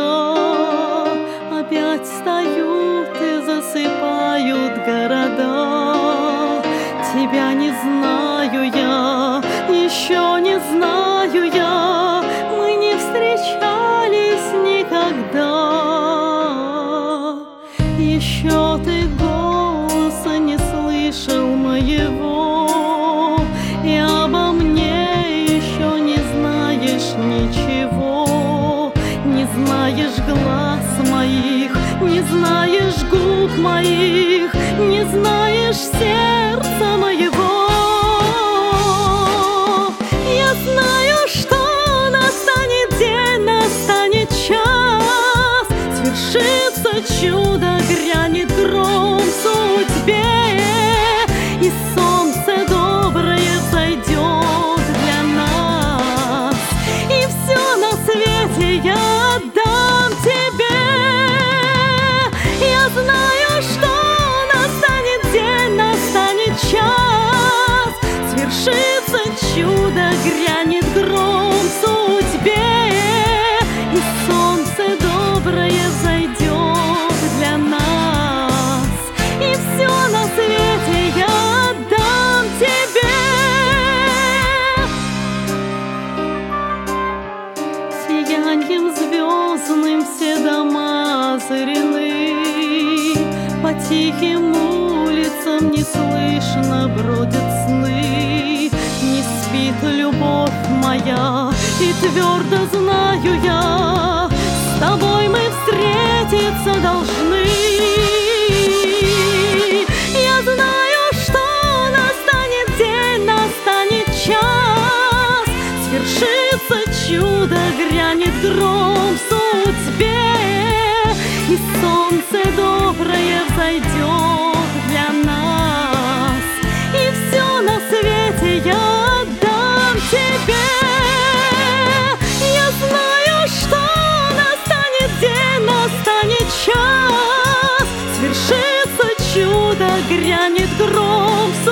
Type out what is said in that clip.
опять встают и засыпают города. Тебя не знаю я, еще не знаю я, мы не встречались никогда. Еще ты голоса не слышал моего, и обо мне еще не знаешь ничего. Не знаешь глаз моих, не знаешь губ моих, не знаешь сердца моего. Я знаю, что настанет день, настанет час, свершится чудо, грянет гром в судьбе, и солнце доброе взойдет для нас, и все на свете я отдам тебе. Я знаю, что настанет день, настанет час, свершится чудо, грянет гром в судьбе, и солнце доброе взойдет для нас, и все на свете я отдам тебе. Сияньем звездным все дома озарены, по тихим улицам неслышно бродят сны. Не спит любовь моя, и твердо знаю я, с тобой мы встретиться должны. Я знаю, что настанет день, настанет час, свершится чудо, грянет гром в судьбе, и солнце доброе взойдет для нас, и все на свете я отдам тебе. Я знаю, что настанет день, настанет час, свершится чудо, грянет гром в